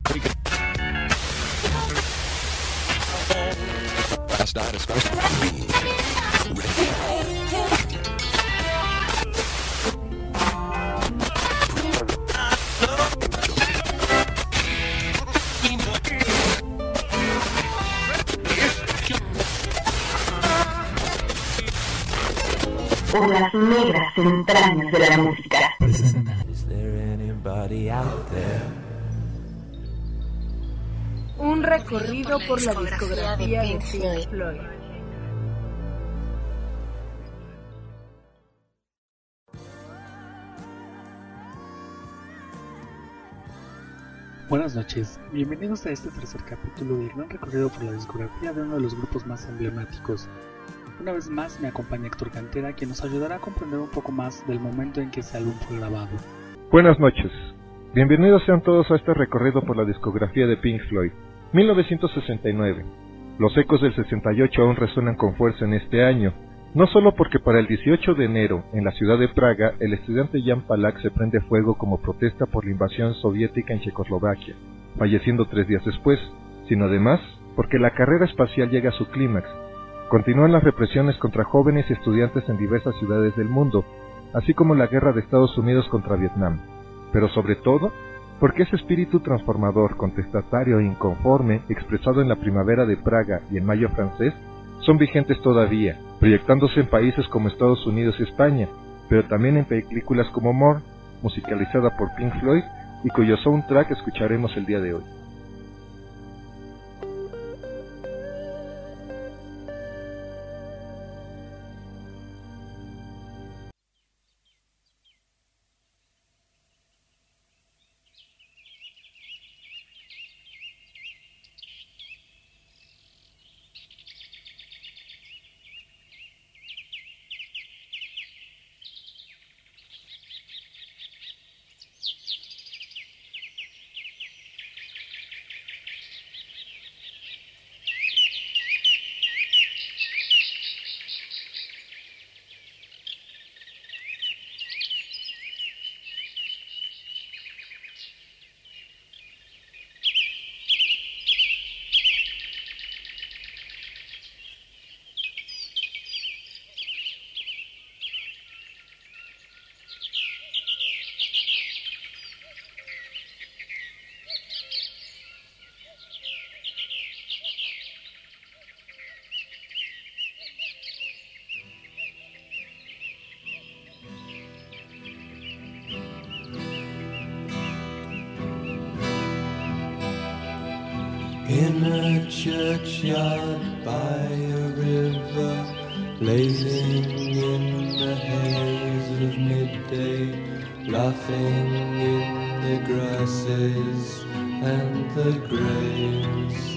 Por las negras entrañas de la música. Un recorrido por la discografía de Pink Floyd. Buenas noches, bienvenidos a este tercer capítulo del gran recorrido por la discografía de uno de los grupos más emblemáticos. Una vez más me acompaña Héctor Cantera, quien nos ayudará a comprender un poco más del momento en que ese álbum fue grabado. Buenas noches, bienvenidos sean todos a este recorrido por la discografía de Pink Floyd. 1969. Los ecos del 68 aún resuenan con fuerza en este año, no solo porque para el 18 de enero, en la ciudad de Praga, el estudiante Jan Palach se prende fuego como protesta por la invasión soviética en Checoslovaquia, falleciendo 3 días después, sino además porque la carrera espacial llega a su clímax. Continúan las represiones contra jóvenes y estudiantes en diversas ciudades del mundo, así como la guerra de Estados Unidos contra Vietnam. Pero sobre todo, porque ese espíritu transformador, contestatario e inconforme, expresado en la primavera de Praga y en mayo francés, son vigentes todavía, proyectándose en países como Estados Unidos y España, pero también en películas como More, musicalizada por Pink Floyd, y cuyo soundtrack escucharemos el día de hoy. In a churchyard by a river, blazing in the haze of midday, laughing in the grasses and the graves.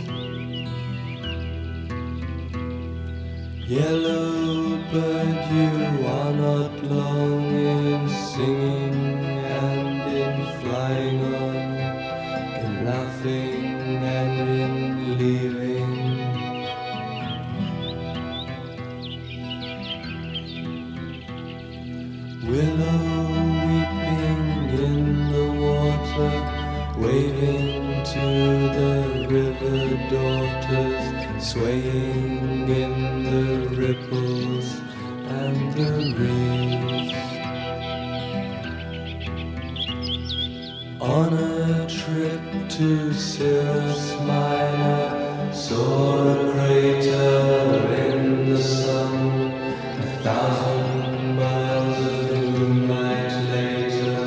Yellow bird, you are not long in singing and in flying on, in laughing and in leaving. Willow weeping in the water, waving to the river daughters, swaying in the ripples and the reeds. On a trip to Cirrus Minor, saw a crater in the sun, 1,000 miles of moonlight later.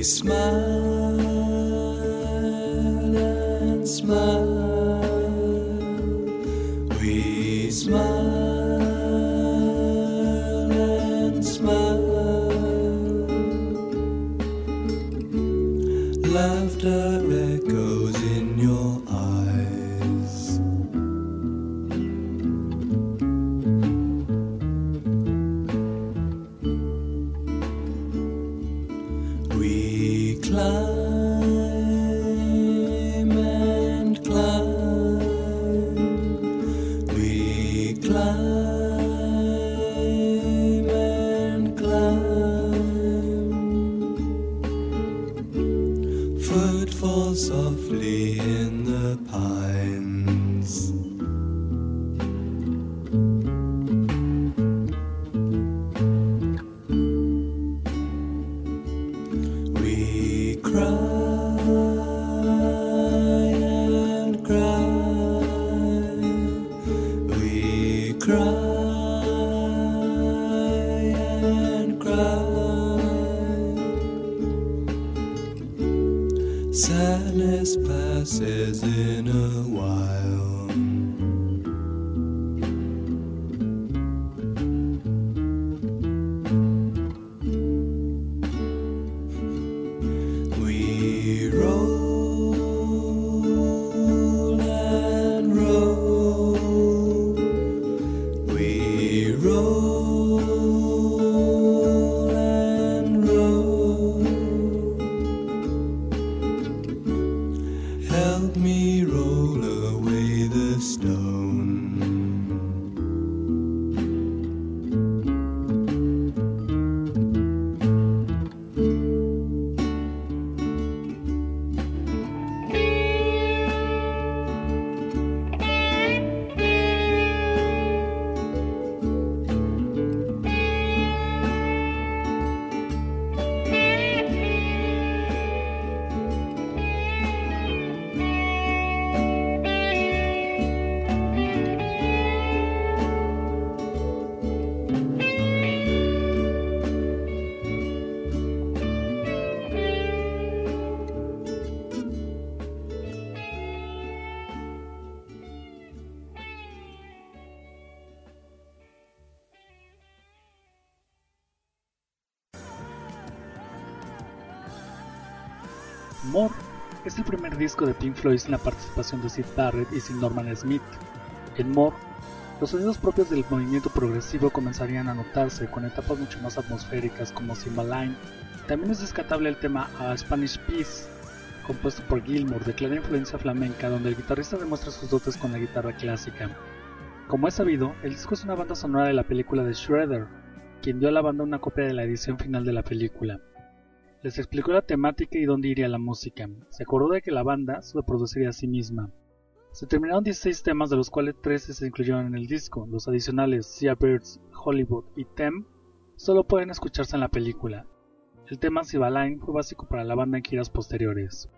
smile and smile. We smile and smile. Laughter echoes in your eyes. We climb and climb. We climb and climb. Footfall softly in the pines. We cry and cry. We cry and cry. Sadness passes in a while. We roll and roll. We roll and roll. Help me roll away the stone. More es el primer disco de Pink Floyd sin la participación de Syd Barrett y sin Norman Smith. En More, los sonidos propios del movimiento progresivo comenzarían a notarse con etapas mucho más atmosféricas como Cymbeline. También es rescatable el tema A Spanish Piece, compuesto por Gilmour, de clara influencia flamenca, donde el guitarrista demuestra sus dotes con la guitarra clásica. Como es sabido, el disco es una banda sonora de la película de Shredder, quien dio a la banda una copia de la edición final de la película. Les explicó la temática y dónde iría la música. Se acordó de que la banda se lo produciría a sí misma. Se terminaron 16 temas, de los cuales 13 se incluyeron en el disco. Los adicionales Sea Birds, Hollywood y Them solo pueden escucharse en la película. El tema Cymbeline fue básico para la banda en giras posteriores.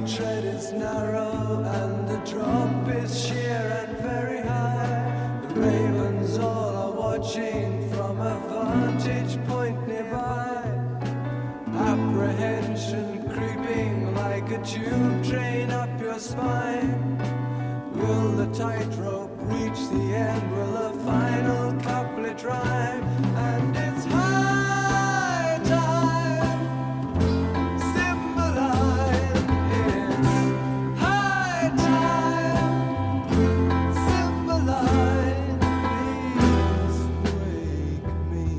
tread is narrow and the drop is sheer and very high. The ravens all are watching from a vantage point nearby. Apprehension creeping like a tube train up your spine. Will the tightrope reach the end? Will the final couplet rhyme? And it's high time. Cymbeline, it's high time. Cymbeline, please wake me.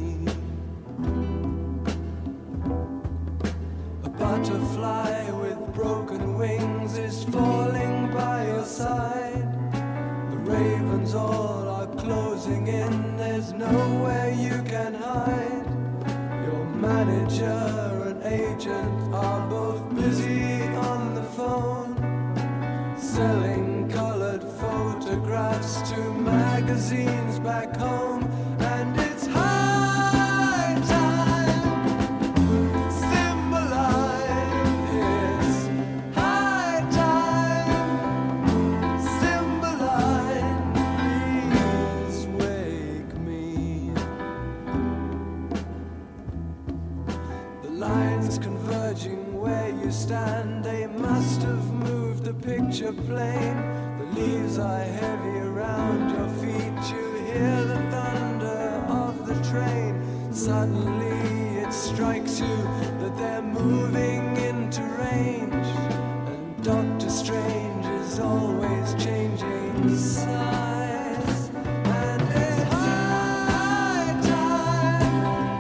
A butterfly with broken wings is falling by your side. The ravens all are closing in, there's nowhere you can hide. Your manager and agent are both busy on the phone, selling colored photographs to magazines back home. And it's high time. Cymbeline, it's high time. Cymbeline, please wake me. The lines converging where you stand, they must have moved the picture plane. The leaves are heavy around your feet, you hear the thunder of the train. Suddenly it strikes you that they're moving into range, and Doctor Strange is always changing size. And it's high time.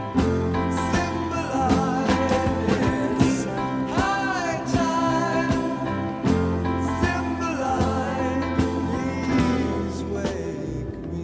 Cymbeline, it's high time. Cymbeline, please wake me.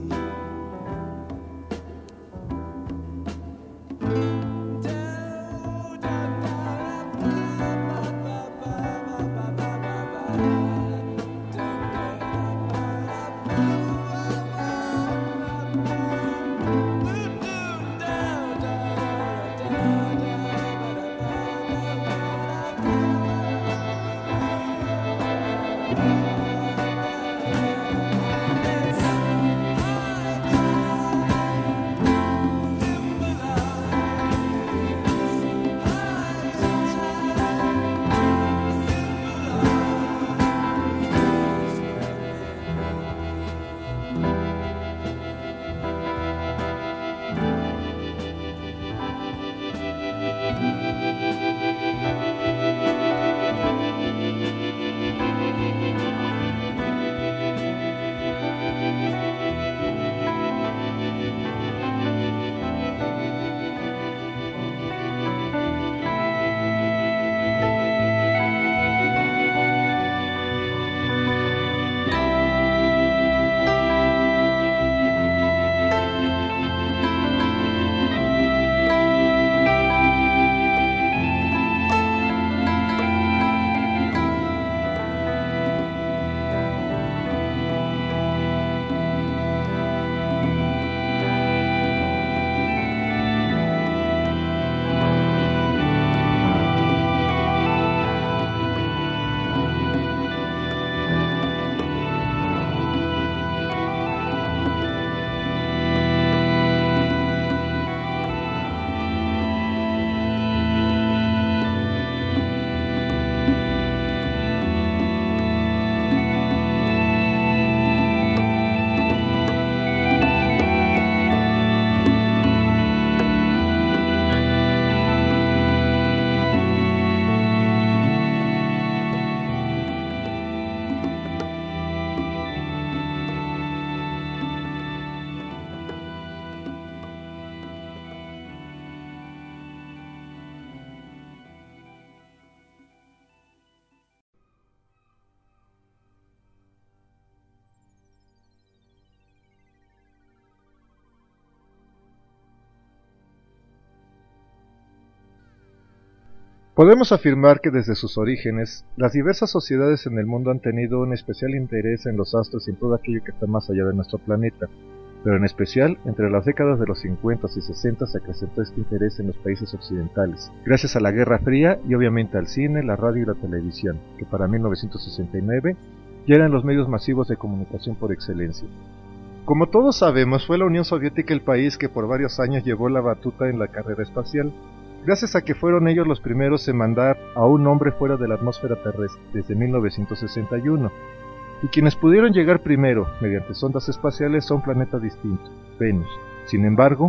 Podemos afirmar que desde sus orígenes, las diversas sociedades en el mundo han tenido un especial interés en los astros y en todo aquello que está más allá de nuestro planeta. pero en especial entre las décadas de los 50 y 60 se acrecentó este interés en los países occidentales, gracias a la Guerra Fría y obviamente al cine, la radio y la televisión, que para 1969 ya eran los medios masivos de comunicación por excelencia. Como todos sabemos, fue la Unión Soviética el país que por varios años llevó la batuta en la carrera espacial, gracias a que fueron ellos los primeros en mandar a un hombre fuera de la atmósfera terrestre desde 1961. Y quienes pudieron llegar primero, mediante sondas espaciales, a un planeta distinto, Venus. Sin embargo,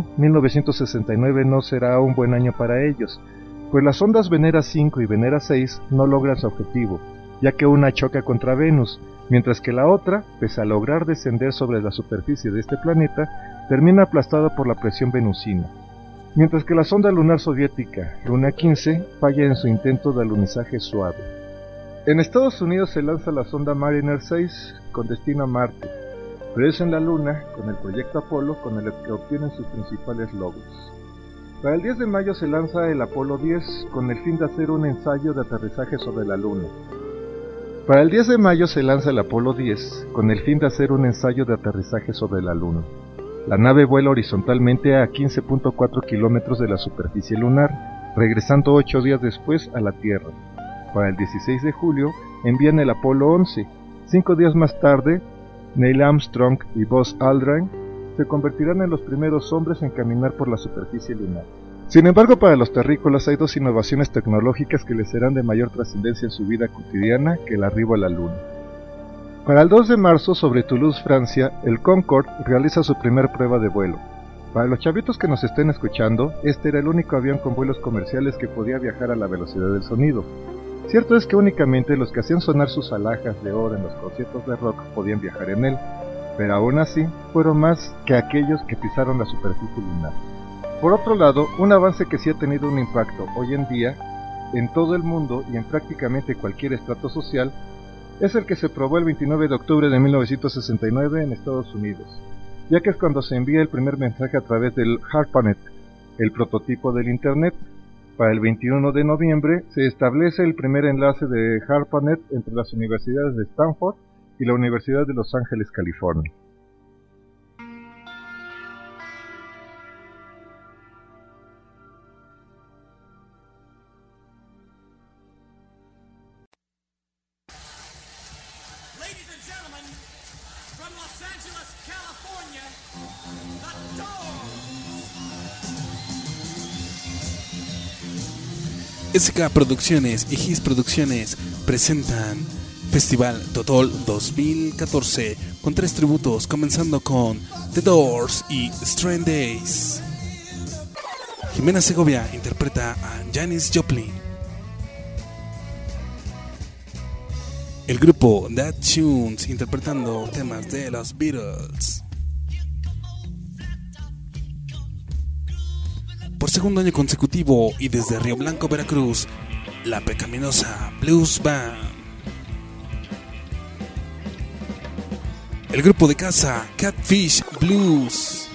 1969 no será un buen año para ellos, pues las sondas Venera 5 y Venera 6 no logran su objetivo, ya que una choca contra Venus, mientras que la otra, pese a lograr descender sobre la superficie de este planeta, termina aplastada por la presión venusina. Mientras que la sonda lunar soviética, Luna 15, falla en su intento de alunizaje suave. En Estados Unidos se lanza la sonda Mariner 6 con destino a Marte, pero es en la Luna, con el proyecto Apolo, con el que obtienen sus principales logros. Para el 10 de mayo se lanza el Apolo 10 con el fin de hacer un ensayo de aterrizaje sobre la Luna. Para el 10 de mayo se lanza el Apolo 10 con el fin de hacer un ensayo de aterrizaje sobre la Luna. La nave vuela horizontalmente a 15.4 kilómetros de la superficie lunar, regresando 8 días después a la Tierra. Para el 16 de julio envían el Apolo 11. 5 días más tarde, Neil Armstrong y Buzz Aldrin se convertirán en los primeros hombres en caminar por la superficie lunar. Sin embargo, para los terrícolas hay dos innovaciones tecnológicas que les serán de mayor trascendencia en su vida cotidiana que el arribo a la Luna. Para el 2 de marzo, sobre Toulouse, Francia, el Concorde realiza su primer prueba de vuelo. Para los chavitos que nos estén escuchando, este era el único avión con vuelos comerciales que podía viajar a la velocidad del sonido. Cierto es que únicamente los que hacían sonar sus alhajas de oro en los conciertos de rock podían viajar en él, pero aún así fueron más que aquellos que pisaron la superficie lunar. Por otro lado, un avance que sí ha tenido un impacto hoy en día en todo el mundo y en prácticamente cualquier estrato social es el que se probó el 29 de octubre de 1969 en Estados Unidos, ya que es cuando se envía el primer mensaje a través del ARPANET, el prototipo del Internet. Para el 21 de noviembre se establece el primer enlace de ARPANET entre las universidades de Stanford y la Universidad de Los Ángeles, California. Ladies and gentlemen, from Los Angeles, California, The Doors. SK Producciones y His Producciones presentan Festival Total 2014 con 3 tributos, comenzando con The Doors y Strange Days. Jimena Segovia interpreta a Janis Joplin. El grupo That Tunes interpretando temas de los Beatles. Por segundo año consecutivo y desde Río Blanco, Veracruz, La Pecaminosa Blues Band. El grupo de casa Catfish Blues.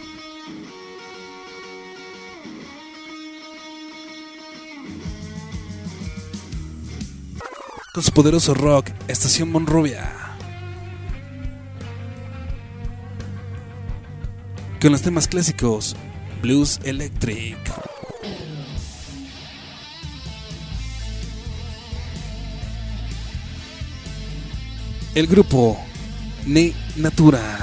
Con su poderoso rock, Estación Monrovia. Con los temas clásicos, Blues Electric. El grupo Ne Natura.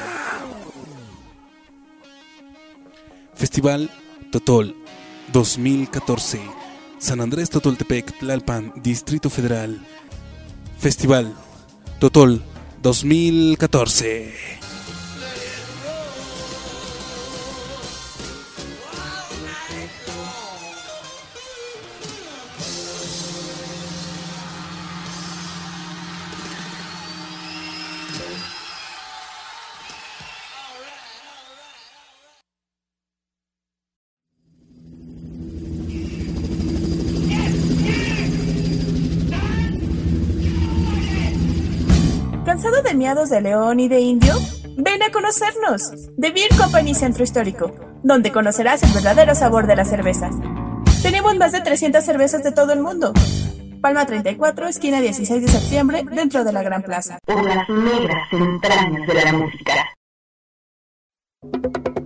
Festival Totol 2014. San Andrés Totoltepec, Tlalpan, Distrito Federal. Festival Totol 2014. ¿Cansado de miados de león y de indio? Ven a conocernos. The Beer Company Centro Histórico, donde conocerás el verdadero sabor de las cervezas. Tenemos más de 300 cervezas de todo el mundo. Palma 34, esquina 16 de septiembre, dentro de la Gran Plaza. Por las negras entrañas de la música.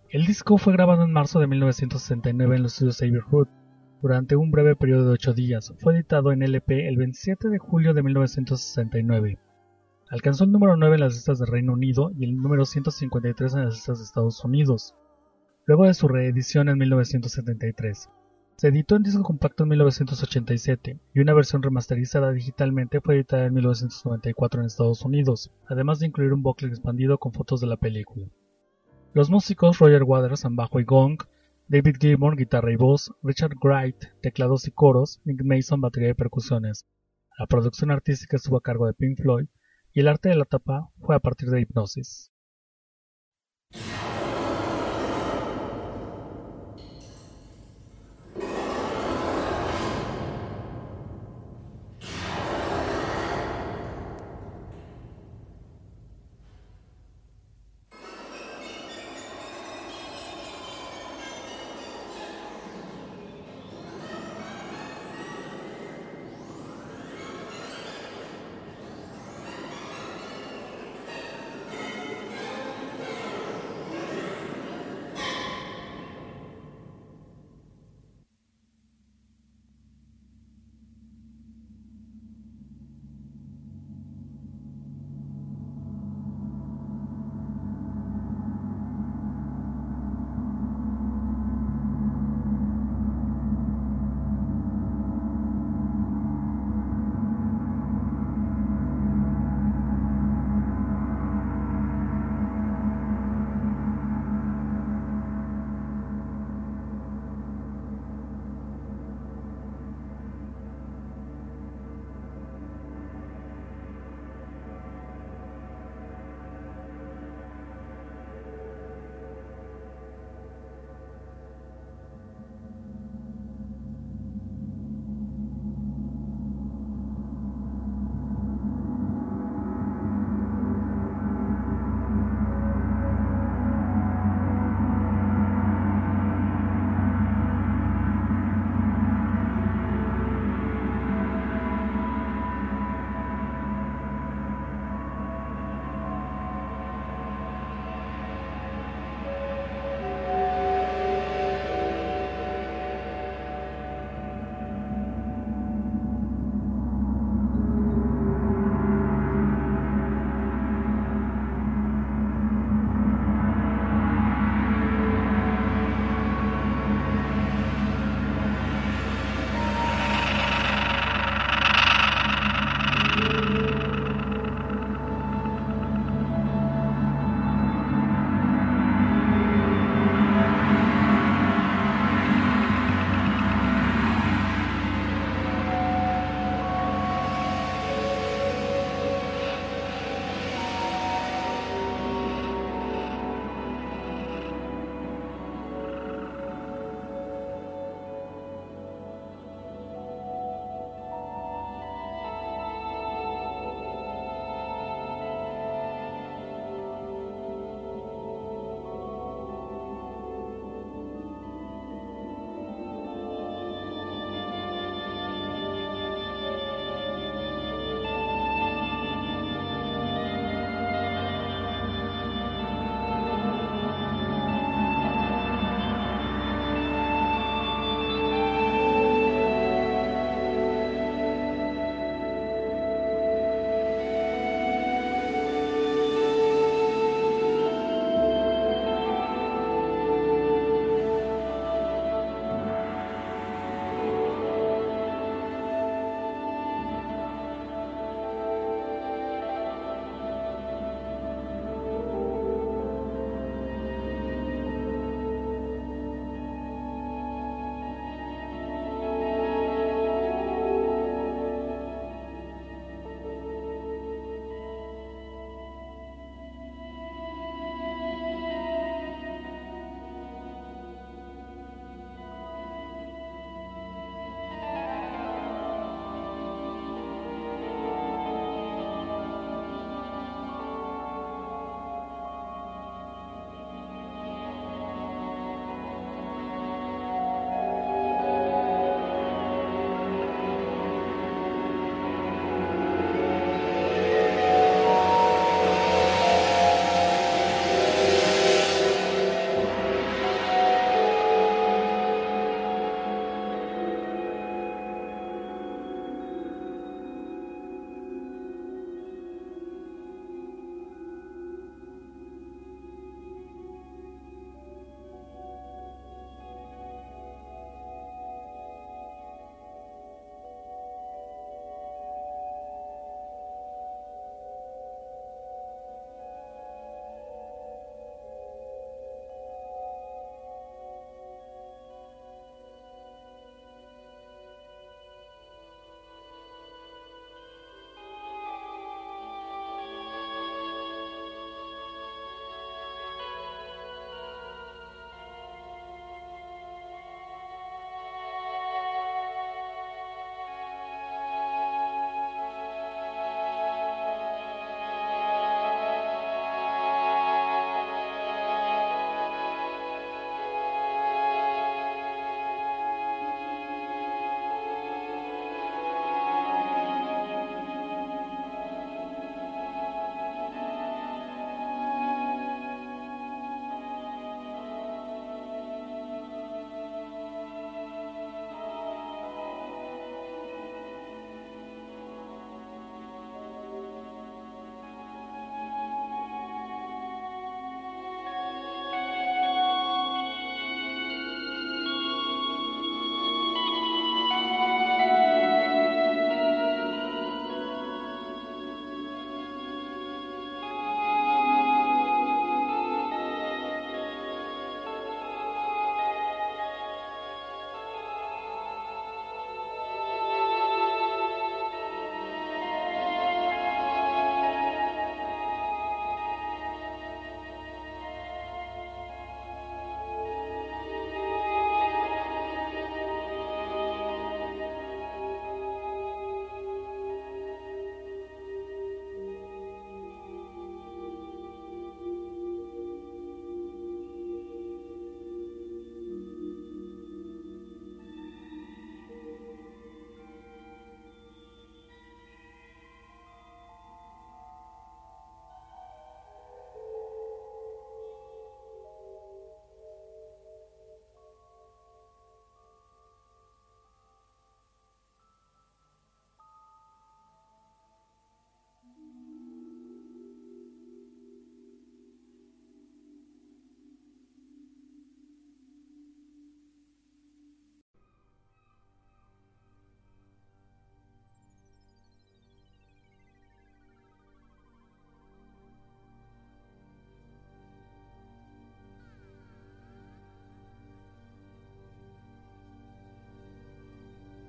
El disco fue grabado en marzo de 1969 en los estudios Abbey Road. Durante un breve periodo de 8 días, fue editado en LP el 27 de julio de 1969. Alcanzó el número 9 en las listas de Reino Unido y el número 153 en las listas de Estados Unidos. Luego de su reedición en 1973, se editó en disco compacto en 1987 y una versión remasterizada digitalmente fue editada en 1994 en Estados Unidos, además de incluir un booklet expandido con fotos de la película. Los músicos Roger Waters en bajo y gong, David Gilmour guitarra y voz, Richard Wright teclados y coros, Nick Mason batería y percusiones. La producción artística estuvo a cargo de Pink Floyd y el arte de la tapa fue a partir de Hipnosis.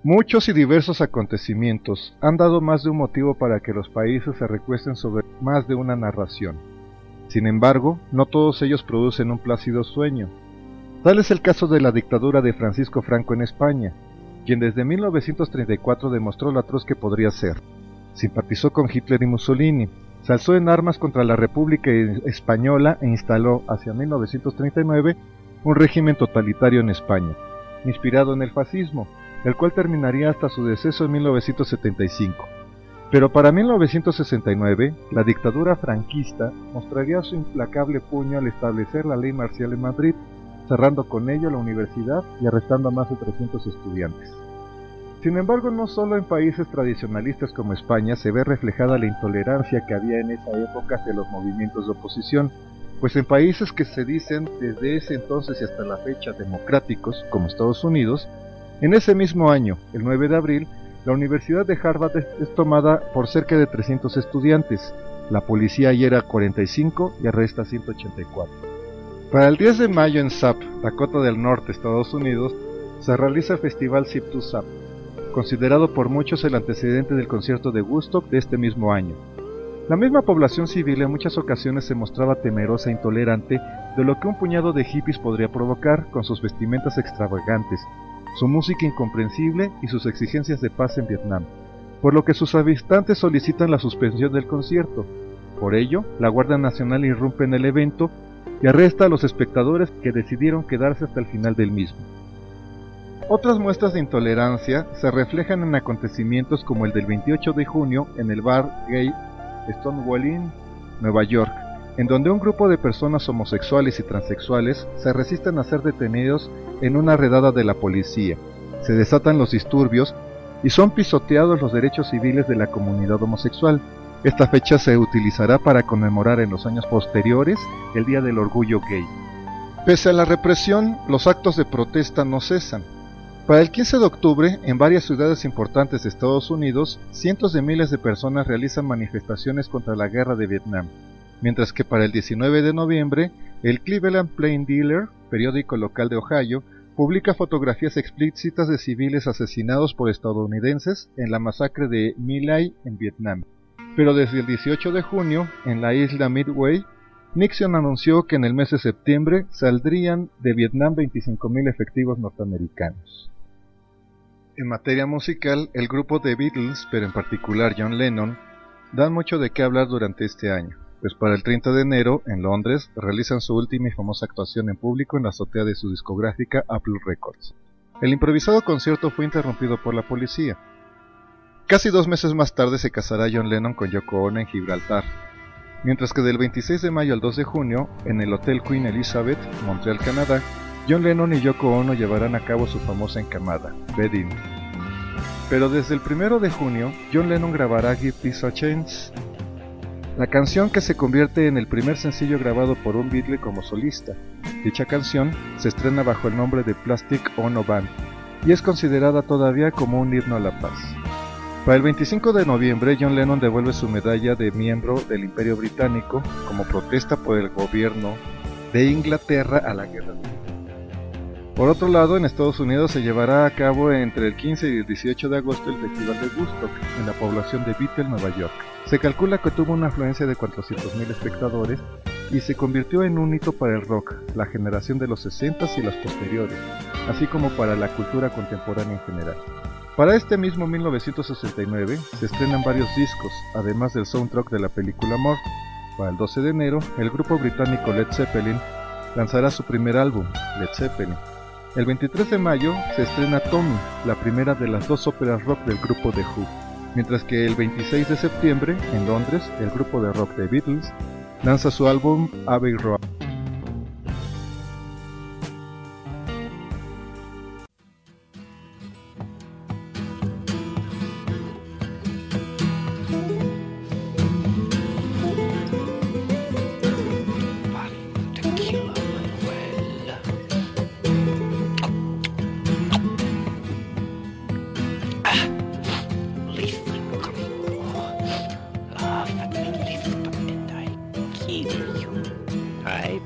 Muchos y diversos acontecimientos han dado más de un motivo para que los países se recuesten sobre más de una narración. Sin embargo, no todos ellos producen un plácido sueño. Tal es el caso de la dictadura de Francisco Franco en España, quien desde 1934 demostró lo atroz que podría ser. Simpatizó con Hitler y Mussolini, se alzó en armas contra la República Española e instaló, hacia 1939, un régimen totalitario en España, inspirado en el fascismo, el cual terminaría hasta su deceso en 1975. Pero para 1969, la dictadura franquista mostraría su implacable puño al establecer la ley marcial en Madrid, cerrando con ello la universidad y arrestando a más de 300 estudiantes. Sin embargo, no solo en países tradicionalistas como España se ve reflejada la intolerancia que había en esa época hacia los movimientos de oposición, pues en países que se dicen desde ese entonces y hasta la fecha democráticos, como Estados Unidos, en ese mismo año, el 9 de abril, la Universidad de Harvard es tomada por cerca de 300 estudiantes. La policía hiera a 45 y arresta a 184. Para el 10 de mayo en Sap, Dakota del Norte, Estados Unidos, se realiza el festival Sip to Sap, considerado por muchos el antecedente del concierto de Woodstock de este mismo año. La misma población civil en muchas ocasiones se mostraba temerosa e intolerante de lo que un puñado de hippies podría provocar con sus vestimentas extravagantes, su música incomprensible y sus exigencias de paz en Vietnam, por lo que sus habitantes solicitan la suspensión del concierto. Por ello, la Guardia Nacional irrumpe en el evento y arresta a los espectadores que decidieron quedarse hasta el final del mismo. Otras muestras de intolerancia se reflejan en acontecimientos como el del 28 de junio en el bar gay Stonewall Inn, Nueva York, en donde un grupo de personas homosexuales y transexuales se resisten a ser detenidos en una redada de la policía. Se desatan los disturbios y son pisoteados los derechos civiles de la comunidad homosexual. Esta fecha se utilizará para conmemorar en los años posteriores el Día del Orgullo Gay. Pese a la represión, los actos de protesta no cesan. Para el 15 de octubre, en varias ciudades importantes de Estados Unidos, cientos de miles de personas realizan manifestaciones contra la guerra de Vietnam, mientras que para el 19 de noviembre, el Cleveland Plain Dealer, periódico local de Ohio, publica fotografías explícitas de civiles asesinados por estadounidenses en la masacre de My Lai en Vietnam. Pero desde el 18 de junio, en la isla Midway, Nixon anunció que en el mes de septiembre saldrían de Vietnam 25,000 efectivos norteamericanos. En materia musical, el grupo The Beatles, pero en particular John Lennon, dan mucho de qué hablar durante este año, pues para el 30 de enero, en Londres, realizan su última y famosa actuación en público en la azotea de su discográfica Apple Records. El improvisado concierto fue interrumpido por la policía. Casi 2 meses más tarde se casará John Lennon con Yoko Ono en Gibraltar, mientras que del 26 de mayo al 2 de junio, en el Hotel Queen Elizabeth, Montreal, Canadá, John Lennon y Yoko Ono llevarán a cabo su famosa encamada, Wedding. Pero desde el 1 de junio, John Lennon grabará Give Peace a Chance, la canción que se convierte en el primer sencillo grabado por un Beatle como solista. Dicha canción se estrena bajo el nombre de Plastic Ono Band y es considerada todavía como un himno a la paz. Para el 25 de noviembre, John Lennon devuelve su medalla de miembro del Imperio Británico como protesta por el gobierno de Inglaterra a la guerra. Por otro lado, en Estados Unidos se llevará a cabo entre el 15 y el 18 de agosto el Festival de Woodstock en la población de Bethel, Nueva York. Se calcula que tuvo una afluencia de 400,000 espectadores y se convirtió en un hito para el rock, la generación de los 60s y las posteriores, así como para la cultura contemporánea en general. Para este mismo 1969 se estrenan varios discos, además del soundtrack de la película More. Para el 12 de enero, el grupo británico Led Zeppelin lanzará su primer álbum, Led Zeppelin. El 23 de mayo se estrena Tommy, la primera de las 2 óperas rock del grupo The Who, mientras que el 26 de septiembre, en Londres, el grupo de rock The Beatles lanza su álbum Abbey Road. I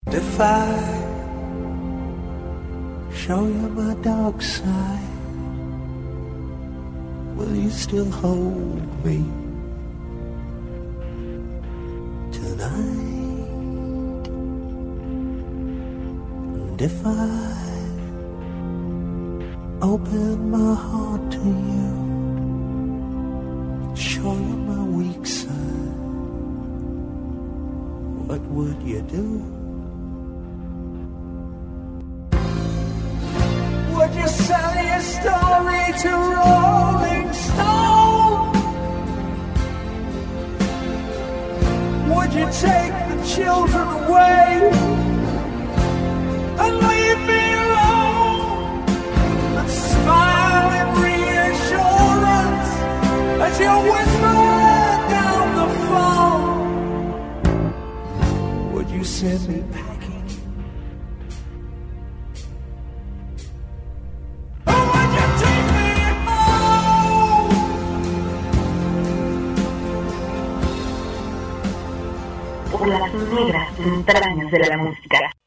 If I show you my dark side, will you still hold me tonight? And if I open my heart to you, show you my weak side, what would you do? Would you sell your story to Rolling Stone? Would you take the children away and leave me alone and smile in reassurance as you whisper down the phone? Would you send me packing? Por las negras entrañas de la música.